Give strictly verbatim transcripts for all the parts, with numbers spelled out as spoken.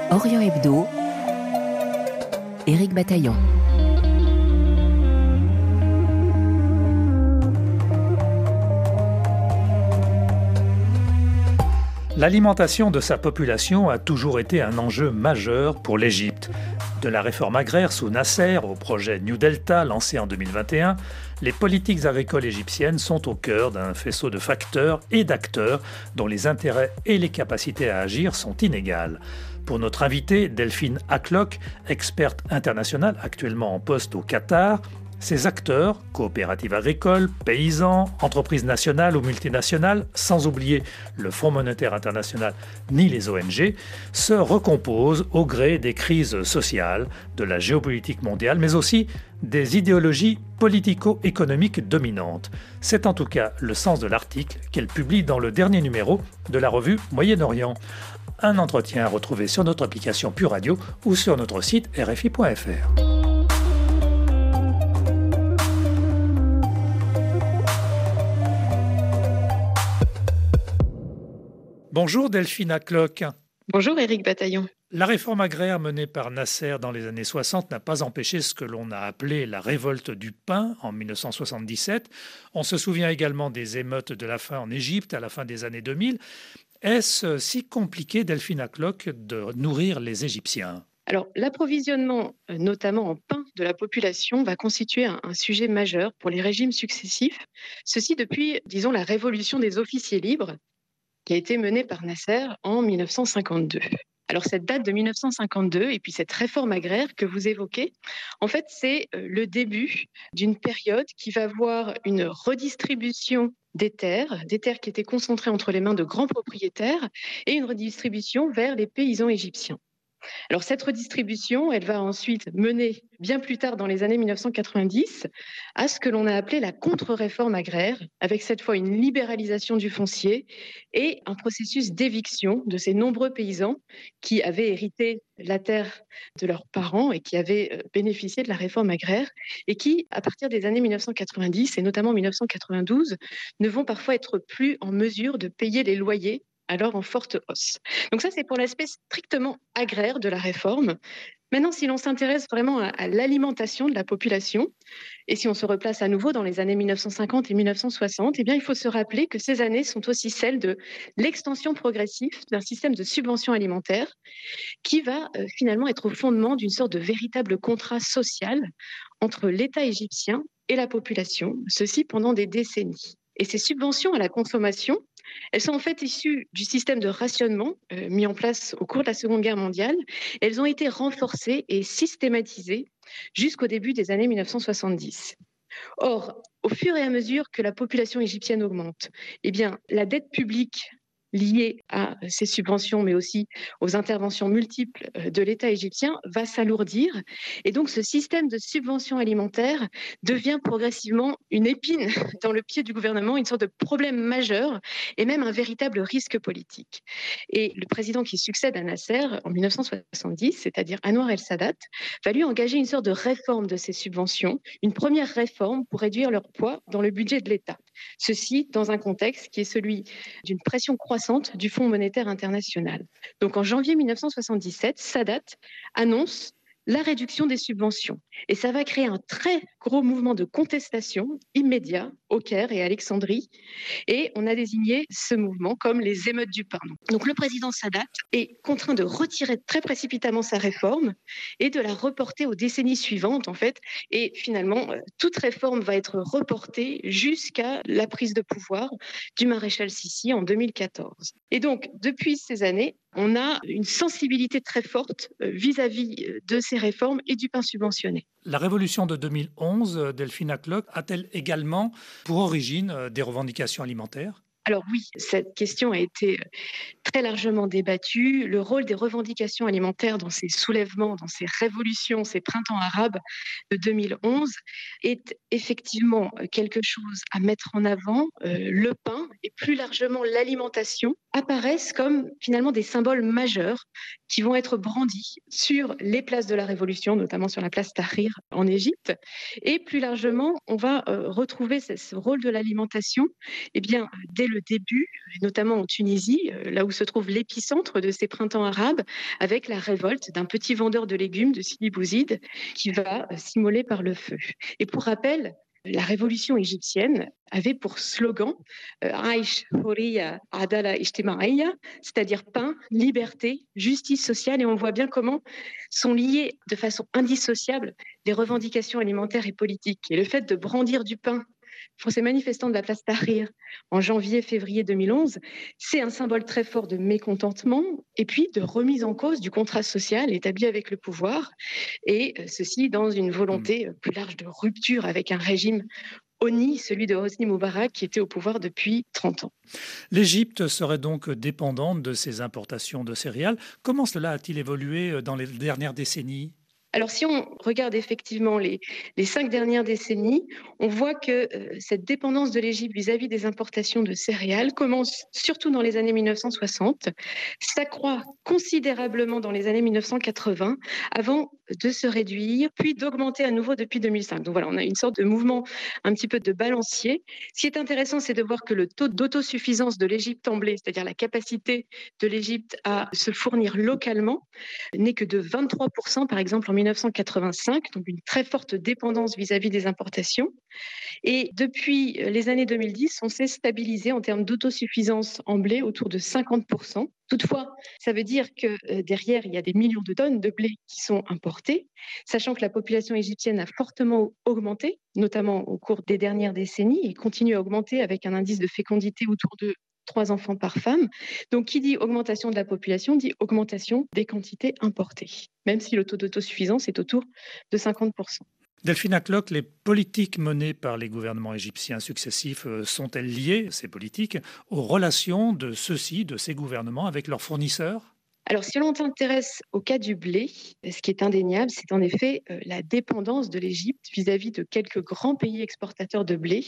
Orient Hebdo, Éric Bataillon. L'alimentation de sa population a toujours été un enjeu majeur pour l'Égypte. De la réforme agraire sous Nasser au projet New Delta lancé en deux mille vingt et un, les politiques agricoles égyptiennes sont au cœur d'un faisceau de facteurs et d'acteurs dont les intérêts et les capacités à agir sont inégales. Pour notre invitée, Delphine Aklock, experte internationale actuellement en poste au Qatar, ces acteurs, coopératives agricoles, paysans, entreprises nationales ou multinationales, sans oublier le Fonds monétaire international ni les O N G, se recomposent au gré des crises sociales, de la géopolitique mondiale, mais aussi des idéologies politico-économiques dominantes. C'est en tout cas le sens de l'article qu'elle publie dans le dernier numéro de la revue Moyen-Orient. Un entretien à retrouver sur notre application Pure Radio ou sur notre site R F I point F R. Bonjour Delphine Aklock. Bonjour Éric Bataillon. La réforme agraire menée par Nasser dans les années soixante n'a pas empêché ce que l'on a appelé la révolte du pain en mille neuf cent soixante-dix-sept. On se souvient également des émeutes de la faim en Égypte à la fin des années deux mille. Est-ce si compliqué, Delphine Aklock, de nourrir les Égyptiens ? Alors, l'approvisionnement, notamment en pain de la population, va constituer un, un sujet majeur pour les régimes successifs. Ceci depuis, disons, la révolution des officiers libres, qui a été menée par Nasser en mille neuf cent cinquante-deux. Alors cette date de mille neuf cent cinquante-deux et puis cette réforme agraire que vous évoquez, en fait c'est le début d'une période qui va voir une redistribution des terres, des terres qui étaient concentrées entre les mains de grands propriétaires et une redistribution vers les paysans égyptiens. Alors cette redistribution, elle va ensuite mener, bien plus tard dans les années mille neuf cent quatre-vingt-dix, à ce que l'on a appelé la contre-réforme agraire, avec cette fois une libéralisation du foncier et un processus d'éviction de ces nombreux paysans qui avaient hérité la terre de leurs parents et qui avaient bénéficié de la réforme agraire et qui, à partir des années mille neuf cent quatre-vingt-dix et notamment mille neuf cent quatre-vingt-douze, ne vont parfois être plus en mesure de payer les loyers alors en forte hausse. Donc ça, c'est pour l'aspect strictement agraire de la réforme. Maintenant, si l'on s'intéresse vraiment à, à l'alimentation de la population, et si on se replace à nouveau dans les années mille neuf cent cinquante et mille neuf cent soixante, eh bien, il faut se rappeler que ces années sont aussi celles de l'extension progressive d'un système de subvention alimentaire qui va euh, finalement être au fondement d'une sorte de véritable contrat social entre l'État égyptien et la population, ceci pendant des décennies. Et ces subventions à la consommation, elles sont en fait issues du système de rationnement euh, mis en place au cours de la Seconde Guerre mondiale. Elles ont été renforcées et systématisées jusqu'au début des années mille neuf cent soixante-dix. Or, au fur et à mesure que la population égyptienne augmente, eh bien, la dette publique liée à ces subventions, mais aussi aux interventions multiples de l'État égyptien, va s'alourdir. Et donc, ce système de subvention alimentaire devient progressivement une épine dans le pied du gouvernement, une sorte de problème majeur et même un véritable risque politique. Et le président qui succède à Nasser en mille neuf cent soixante-dix, c'est-à-dire Anwar el-Sadat, va lui engager une sorte de réforme de ces subventions, une première réforme pour réduire leur poids dans le budget de l'État. Ceci dans un contexte qui est celui d'une pression croissante du Fonds monétaire international. Donc en janvier mille neuf cent soixante-dix-sept, Sadat annonce la réduction des subventions. Et ça va créer un très gros mouvement de contestation immédiat au Caire et à Alexandrie. Et on a désigné ce mouvement comme les émeutes du pain. Donc le président Sadat est contraint de retirer très précipitamment sa réforme et de la reporter aux décennies suivantes, en fait. Et finalement, toute réforme va être reportée jusqu'à la prise de pouvoir du maréchal Sissi en deux mille quatorze. Et donc, depuis ces années, on a une sensibilité très forte vis-à-vis de ces réformes et du pain subventionné. La révolution de deux mille onze, Delphine Aklock, a-t-elle également pour origine des revendications alimentaires ? Alors oui, cette question a été très largement débattue. Le rôle des revendications alimentaires dans ces soulèvements, dans ces révolutions, ces printemps arabes de deux mille onze est effectivement quelque chose à mettre en avant. Euh, le pain et plus largement l'alimentation apparaissent comme finalement des symboles majeurs qui vont être brandis sur les places de la Révolution, notamment sur la place Tahrir en Égypte. Et plus largement, on va euh, retrouver ce, ce rôle de l'alimentation eh bien, dès le le début, notamment en Tunisie, là où se trouve l'épicentre de ces printemps arabes, avec la révolte d'un petit vendeur de légumes de Sidi Bouzid qui va s'immoler par le feu. Et pour rappel, la révolution égyptienne avait pour slogan euh, Aish, Horiya, Adala, Ijtimaiya, c'est-à-dire pain, liberté, justice sociale. Et on voit bien comment sont liées de façon indissociable les revendications alimentaires et politiques. Et le fait de brandir du pain pour ces manifestants de la place Tahrir en janvier-février deux mille onze, c'est un symbole très fort de mécontentement et puis de remise en cause du contrat social établi avec le pouvoir, et ceci dans une volonté plus large de rupture avec un régime honni, celui de Hosni Moubarak, qui était au pouvoir depuis trente ans. L'Égypte serait donc dépendante de ses importations de céréales. Comment cela a-t-il évolué dans les dernières décennies ? Alors, si on regarde effectivement les, les cinq dernières décennies, on voit que euh, cette dépendance de l'Égypte vis-à-vis des importations de céréales commence surtout dans les années mille neuf cent soixante, s'accroît considérablement dans les années mille neuf cent quatre-vingts, avant de se réduire, puis d'augmenter à nouveau depuis deux mille cinq. Donc voilà, on a une sorte de mouvement un petit peu de balancier. Ce qui est intéressant, c'est de voir que le taux d'autosuffisance de l'Égypte en blé, c'est-à-dire la capacité de l'Égypte à se fournir localement, n'est que de vingt-trois pour cent par exemple en mille neuf cent quatre-vingt-cinq, donc une très forte dépendance vis-à-vis des importations. Et depuis les années deux mille dix, on s'est stabilisé en termes d'autosuffisance en blé autour de cinquante pour cent. Toutefois, ça veut dire que euh, derrière, il y a des millions de tonnes de blé qui sont importées, sachant que la population égyptienne a fortement augmenté, notamment au cours des dernières décennies, et continue à augmenter avec un indice de fécondité autour de trois enfants par femme. Donc, qui dit augmentation de la population dit augmentation des quantités importées, même si le taux d'autosuffisance est autour de cinquante pour cent. Delphine Aklock, les politiques menées par les gouvernements égyptiens successifs sont-elles liées, ces politiques, aux relations de ceux-ci, de ces gouvernements, avec leurs fournisseurs ? Alors, si l'on s'intéresse au cas du blé, ce qui est indéniable, c'est en effet euh, la dépendance de l'Égypte vis-à-vis de quelques grands pays exportateurs de blé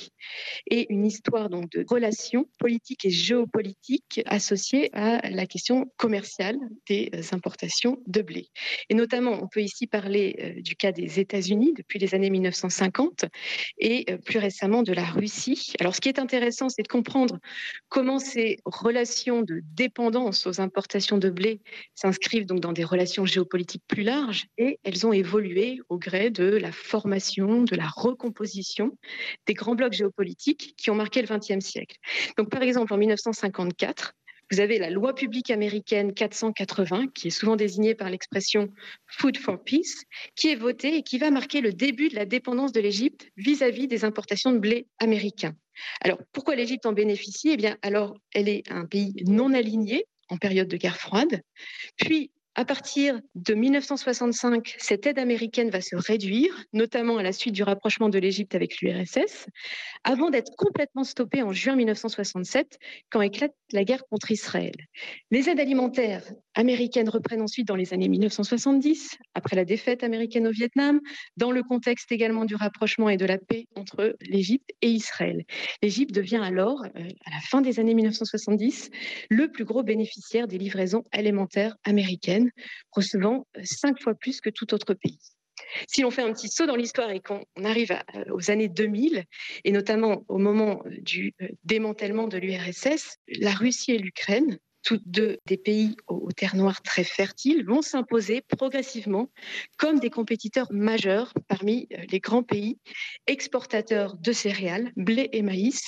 et une histoire donc de relations politiques et géopolitiques associées à la question commerciale des importations de blé. Et notamment, on peut ici parler euh, du cas des États-Unis depuis les années mille neuf cent cinquante et euh, plus récemment de la Russie. Alors, ce qui est intéressant, c'est de comprendre comment ces relations de dépendance aux importations de blé s'inscrivent donc dans des relations géopolitiques plus larges, et elles ont évolué au gré de la formation, de la recomposition des grands blocs géopolitiques qui ont marqué le vingtième siècle. Donc, par exemple, en mille neuf cent cinquante-quatre, vous avez la loi publique américaine quatre cent quatre-vingts, qui est souvent désignée par l'expression Food for Peace, qui est votée et qui va marquer le début de la dépendance de l'Égypte vis-à-vis des importations de blé américain. Alors, pourquoi l'Égypte en bénéficie ? Eh bien, alors, elle est un pays non aligné en période de guerre froide. Puis, à partir de mille neuf cent soixante-cinq, cette aide américaine va se réduire, notamment à la suite du rapprochement de l'Égypte avec l'U R S S, avant d'être complètement stoppée en juin mille neuf cent soixante-sept, quand éclate la guerre contre Israël. Les aides alimentaires américaines reprennent ensuite dans les années mille neuf cent soixante-dix, après la défaite américaine au Vietnam, dans le contexte également du rapprochement et de la paix entre l'Égypte et Israël. L'Égypte devient alors, euh, à la fin des années mille neuf cent soixante-dix, le plus gros bénéficiaire des livraisons alimentaires américaines, recevant cinq fois plus que tout autre pays. Si l'on fait un petit saut dans l'histoire et qu'on arrive à, aux années deux mille, et notamment au moment du démantèlement de l'U R S S, la Russie et l'Ukraine, toutes deux des pays aux terres noires très fertiles, vont s'imposer progressivement comme des compétiteurs majeurs parmi les grands pays exportateurs de céréales, blé et maïs,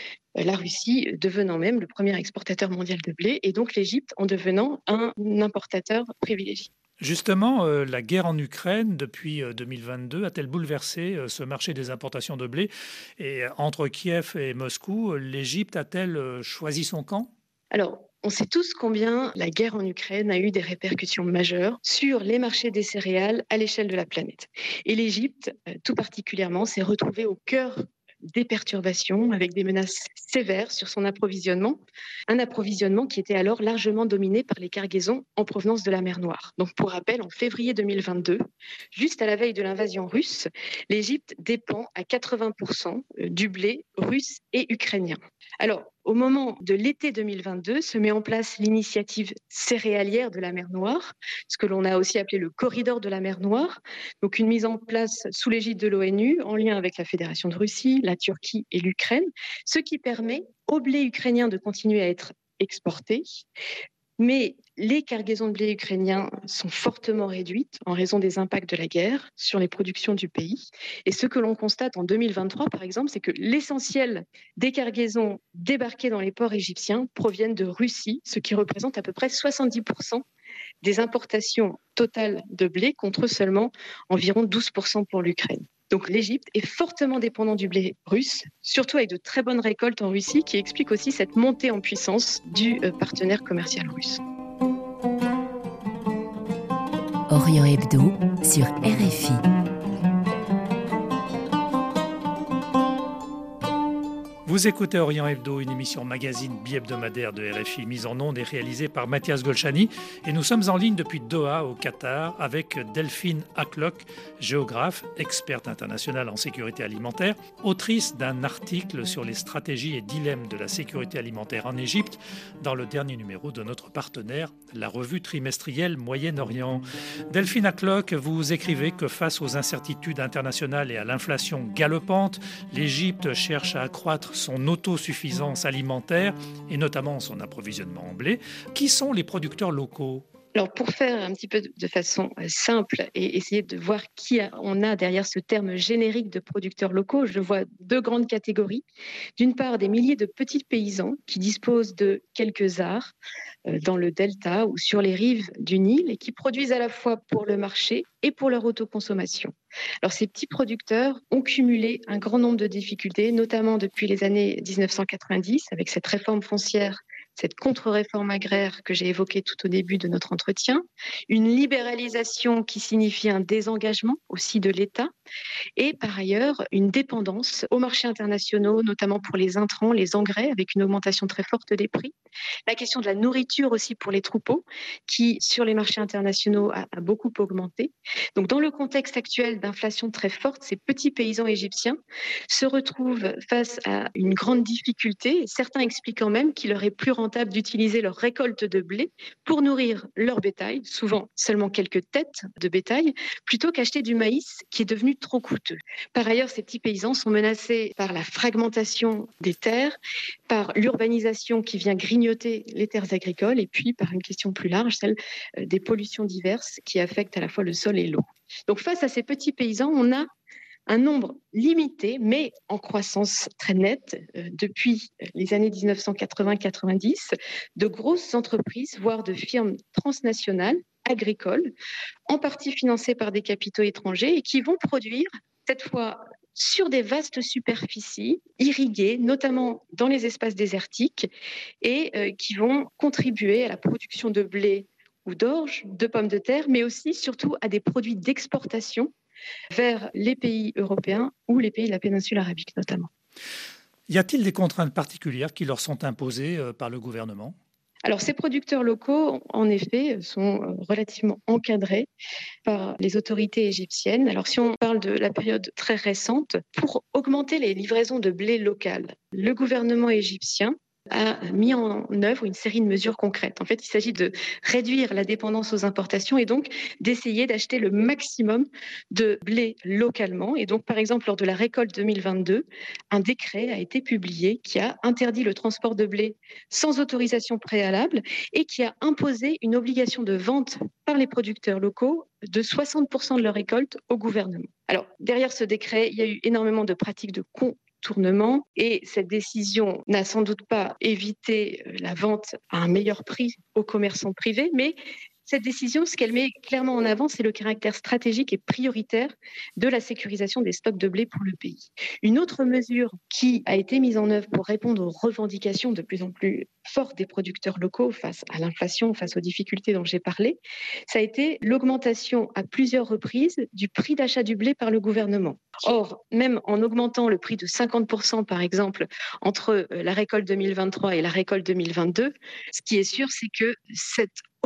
la Russie devenant même le premier exportateur mondial de blé, et donc l'Égypte en devenant un importateur privilégié. Justement, euh, la guerre en Ukraine depuis euh, deux mille vingt-deux a-t-elle bouleversé euh, ce marché des importations de blé ? Et euh, entre Kiev et Moscou, l'Égypte a-t-elle euh, choisi son camp ? Alors, on sait tous combien la guerre en Ukraine a eu des répercussions majeures sur les marchés des céréales à l'échelle de la planète. Et l'Égypte, tout particulièrement, s'est retrouvée au cœur des perturbations avec des menaces sévères sur son approvisionnement, un approvisionnement qui était alors largement dominé par les cargaisons en provenance de la mer Noire. Donc, pour rappel, en février deux mille vingt-deux, juste à la veille de l'invasion russe, l'Égypte dépend à quatre-vingts pour cent du blé russe et ukrainien. Alors, au moment de l'été deux mille vingt-deux, se met en place l'initiative céréalière de la mer Noire, ce que l'on a aussi appelé le corridor de la mer Noire, donc une mise en place sous l'égide de l'ONU en lien avec la Fédération de Russie, la Turquie et l'Ukraine, ce qui permet au blé ukrainien de continuer à être exporté. Mais les cargaisons de blé ukrainien sont fortement réduites en raison des impacts de la guerre sur les productions du pays. Et ce que l'on constate en deux mille vingt-trois, par exemple, c'est que l'essentiel des cargaisons débarquées dans les ports égyptiens proviennent de Russie, ce qui représente à peu près soixante-dix pour cent des importations totales de blé contre seulement environ douze pour cent pour l'Ukraine. Donc l'Égypte est fortement dépendante du blé russe, surtout avec de très bonnes récoltes en Russie, qui explique aussi cette montée en puissance du partenaire commercial russe. Orient Hebdo sur R F I. Vous écoutez Orient Hebdo, une émission magazine bi-hebdomadaire de R F I mise en ondes et réalisée par Mathias Golchani. Et nous sommes en ligne depuis Doha, au Qatar, avec Delphine Aklock, géographe, experte internationale en sécurité alimentaire, autrice d'un article sur les stratégies et dilemmes de la sécurité alimentaire en Égypte dans le dernier numéro de notre partenaire, la revue trimestrielle Moyen-Orient. Delphine Aklock, vous écrivez que face aux incertitudes internationales et à l'inflation galopante, l'Égypte cherche à accroître son autosuffisance alimentaire et notamment son approvisionnement en blé. Qui sont les producteurs locaux ? Alors pour faire un petit peu de façon simple et essayer de voir qui on a derrière ce terme générique de producteurs locaux, je vois deux grandes catégories. D'une part, des milliers de petits paysans qui disposent de quelques arts dans le delta ou sur les rives du Nil et qui produisent à la fois pour le marché et pour leur autoconsommation. Alors ces petits producteurs ont cumulé un grand nombre de difficultés, notamment depuis les années dix-neuf cent quatre-vingt-dix avec cette réforme foncière, cette contre-réforme agraire que j'ai évoquée tout au début de notre entretien, une libéralisation qui signifie un désengagement aussi de l'État, et par ailleurs une dépendance aux marchés internationaux, notamment pour les intrants, les engrais, avec une augmentation très forte des prix. La question de la nourriture aussi pour les troupeaux, qui sur les marchés internationaux a, a beaucoup augmenté. Donc dans le contexte actuel d'inflation très forte, ces petits paysans égyptiens se retrouvent face à une grande difficulté. Certains expliquent même qu'il leur est plus rentable d'utiliser leur récolte de blé pour nourrir leur bétail, souvent seulement quelques têtes de bétail, plutôt qu'acheter du maïs qui est devenu trop coûteux. Par ailleurs, ces petits paysans sont menacés par la fragmentation des terres, par l'urbanisation qui vient grignoter les terres agricoles et puis par une question plus large, celle des pollutions diverses qui affectent à la fois le sol et l'eau. Donc face à ces petits paysans, on a un nombre limité, mais en croissance très nette, euh, depuis les années dix-neuf cent quatre-vingts quatre-vingt-dix, de grosses entreprises, voire de firmes transnationales agricoles, en partie financées par des capitaux étrangers et qui vont produire, cette fois sur des vastes superficies, irriguées, notamment dans les espaces désertiques, et euh, qui vont contribuer à la production de blé ou d'orge, de pommes de terre, mais aussi surtout à des produits d'exportation vers les pays européens ou les pays de la péninsule arabique notamment. Y a-t-il des contraintes particulières qui leur sont imposées par le gouvernement ? Alors, ces producteurs locaux, en effet, sont relativement encadrés par les autorités égyptiennes. Alors, si on parle de la période très récente, pour augmenter les livraisons de blé local, le gouvernement égyptien a mis en œuvre une série de mesures concrètes. En fait, il s'agit de réduire la dépendance aux importations et donc d'essayer d'acheter le maximum de blé localement. Et donc, par exemple, lors de la récolte deux mille vingt-deux, un décret a été publié qui a interdit le transport de blé sans autorisation préalable et qui a imposé une obligation de vente par les producteurs locaux de soixante pour cent de leur récolte au gouvernement. Alors, derrière ce décret, il y a eu énormément de pratiques de con tournement et cette décision n'a sans doute pas évité la vente à un meilleur prix aux commerçants privés, mais cette décision, ce qu'elle met clairement en avant, c'est le caractère stratégique et prioritaire de la sécurisation des stocks de blé pour le pays. Une autre mesure qui a été mise en œuvre pour répondre aux revendications de plus en plus fortes des producteurs locaux face à l'inflation, face aux difficultés dont j'ai parlé, ça a été l'augmentation à plusieurs reprises du prix d'achat du blé par le gouvernement. Or, même en augmentant le prix de cinquante pour cent, par exemple, entre la récolte deux mille vingt-trois et la récolte deux mille vingt-deux, ce qui est sûr, c'est que cette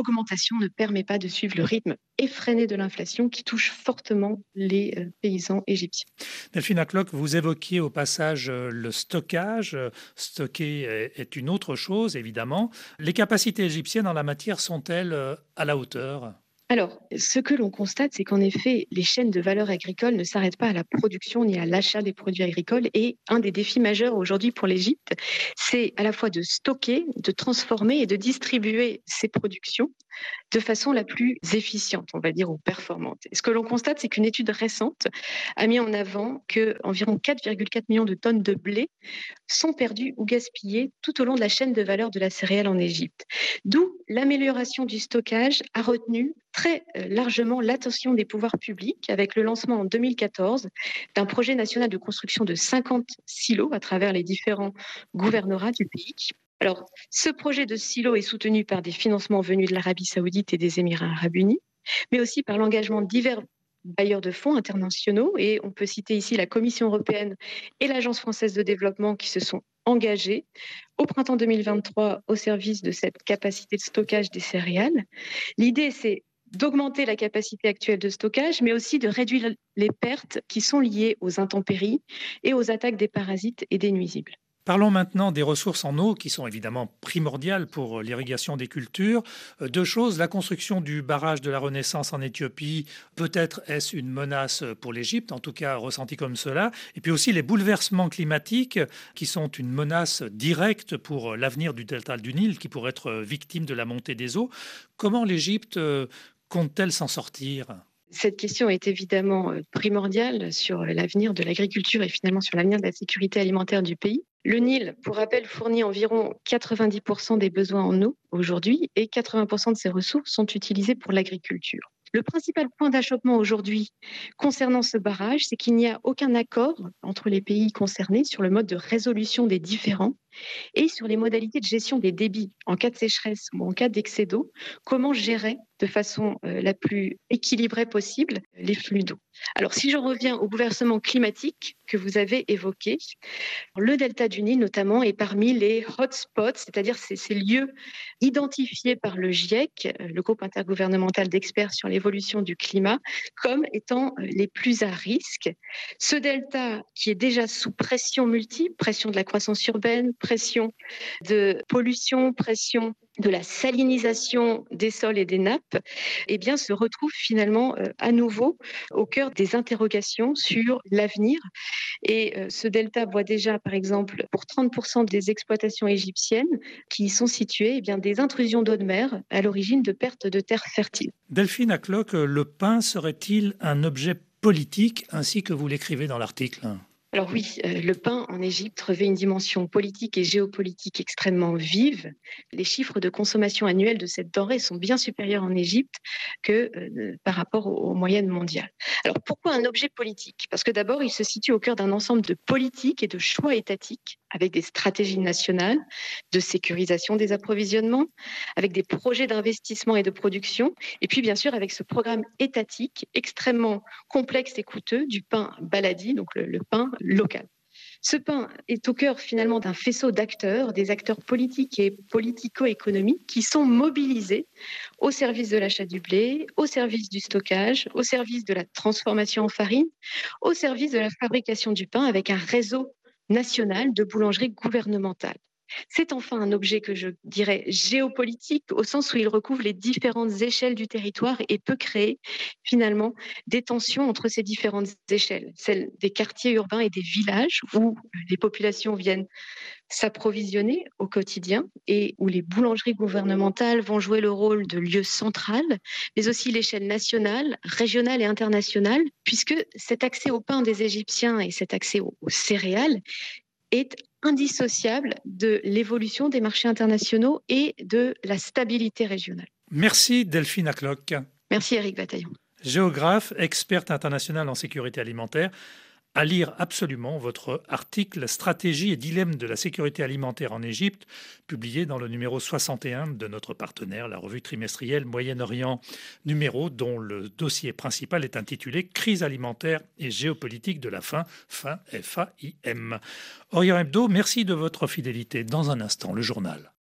augmentation ne permet pas de suivre le rythme effréné de l'inflation qui touche fortement les euh, paysans égyptiens. Delphine Aklock, vous évoquiez au passage euh, le stockage. Euh, Stocker est, est une autre chose, évidemment. Les capacités égyptiennes en la matière sont-elles euh, à la hauteur ? Alors, ce que l'on constate, c'est qu'en effet, les chaînes de valeur agricole ne s'arrêtent pas à la production ni à l'achat des produits agricoles. Et un des défis majeurs aujourd'hui pour l'Égypte, c'est à la fois de stocker, de transformer et de distribuer ces productions de façon la plus efficiente, on va dire, ou performante. Et ce que l'on constate, c'est qu'une étude récente a mis en avant qu'environ quatre virgule quatre millions de tonnes de blé sont perdues ou gaspillées tout au long de la chaîne de valeur de la céréale en Égypte. D'où l'amélioration du stockage a retenu très largement l'attention des pouvoirs publics avec le lancement en deux mille quatorze d'un projet national de construction de cinquante silos à travers les différents gouvernorats du pays. Alors, ce projet de silo est soutenu par des financements venus de l'Arabie saoudite et des Émirats arabes unis, mais aussi par l'engagement de divers bailleurs de fonds internationaux. Et on peut citer ici la Commission européenne et l'Agence française de développement qui se sont engagés au printemps deux mille vingt-trois au service de cette capacité de stockage des céréales. L'idée, c'est d'augmenter la capacité actuelle de stockage, mais aussi de réduire les pertes qui sont liées aux intempéries et aux attaques des parasites et des nuisibles. Parlons maintenant des ressources en eau qui sont évidemment primordiales pour l'irrigation des cultures. Deux choses, la construction du barrage de la Renaissance en Éthiopie, peut-être est-ce une menace pour l'Égypte, en tout cas ressentie comme cela, et puis aussi les bouleversements climatiques qui sont une menace directe pour l'avenir du delta du Nil qui pourrait être victime de la montée des eaux. Comment l'Égypte compte-t-elle s'en sortir ? Cette question est évidemment primordiale sur l'avenir de l'agriculture et finalement sur l'avenir de la sécurité alimentaire du pays. Le Nil, pour rappel, fournit environ quatre-vingt-dix pour cent des besoins en eau aujourd'hui et quatre-vingts pour cent de ses ressources sont utilisées pour l'agriculture. Le principal point d'achoppement aujourd'hui concernant ce barrage, c'est qu'il n'y a aucun accord entre les pays concernés sur le mode de résolution des différends et sur les modalités de gestion des débits en cas de sécheresse ou en cas d'excès d'eau, comment gérer de façon euh, la plus équilibrée possible les flux d'eau. Alors si je reviens au bouleversement climatique que vous avez évoqué, le delta du Nil notamment est parmi les hotspots, c'est-à-dire ces, ces lieux identifiés par le GIEC, le groupe intergouvernemental d'experts sur l'évolution du climat, comme étant les plus à risque. Ce delta qui est déjà sous pression multiple, pression de la croissance urbaine, pression de pollution, pression de la salinisation des sols et des nappes, eh bien, se retrouve finalement euh, à nouveau au cœur des interrogations sur l'avenir. Et euh, ce delta voit déjà, par exemple, pour trente pour cent des exploitations égyptiennes qui y sont situées, eh bien, des intrusions d'eau de mer à l'origine de pertes de terres fertiles. Delphine Aklock, le pain serait-il un objet politique ainsi que vous l'écrivez dans l'article ? Alors oui, euh, le pain en Égypte revêt une dimension politique et géopolitique extrêmement vive. Les chiffres de consommation annuelle de cette denrée sont bien supérieurs en Égypte que euh, par rapport aux, aux moyennes mondiales. Alors pourquoi un objet politique ? Parce que d'abord, il se situe au cœur d'un ensemble de politiques et de choix étatiques avec des stratégies nationales de sécurisation des approvisionnements, avec des projets d'investissement et de production, et puis bien sûr avec ce programme étatique extrêmement complexe et coûteux du pain baladi, donc le, le pain local. Ce pain est au cœur finalement d'un faisceau d'acteurs, des acteurs politiques et politico-économiques qui sont mobilisés au service de l'achat du blé, au service du stockage, au service de la transformation en farine, au service de la fabrication du pain avec un réseau national de boulangeries gouvernementales. C'est enfin un objet que je dirais géopolitique au sens où il recouvre les différentes échelles du territoire et peut créer finalement des tensions entre ces différentes échelles, celles des quartiers urbains et des villages où les populations viennent s'approvisionner au quotidien et où les boulangeries gouvernementales vont jouer le rôle de lieu central, mais aussi l'échelle nationale, régionale et internationale, puisque cet accès au pain des Égyptiens et cet accès aux, aux céréales est indissociable de l'évolution des marchés internationaux et de la stabilité régionale. Merci Delphine Aklock. Merci Éric Bataillon. Géographe, experte internationale en sécurité alimentaire. À lire absolument votre article Stratégie et dilemme de la sécurité alimentaire en Égypte, publié dans le numéro soixante et un de notre partenaire, la revue trimestrielle Moyen-Orient, numéro dont le dossier principal est intitulé Crise alimentaire et géopolitique de la faim, faim F A I M. Orient Hebdo, merci de votre fidélité. Dans un instant, le journal.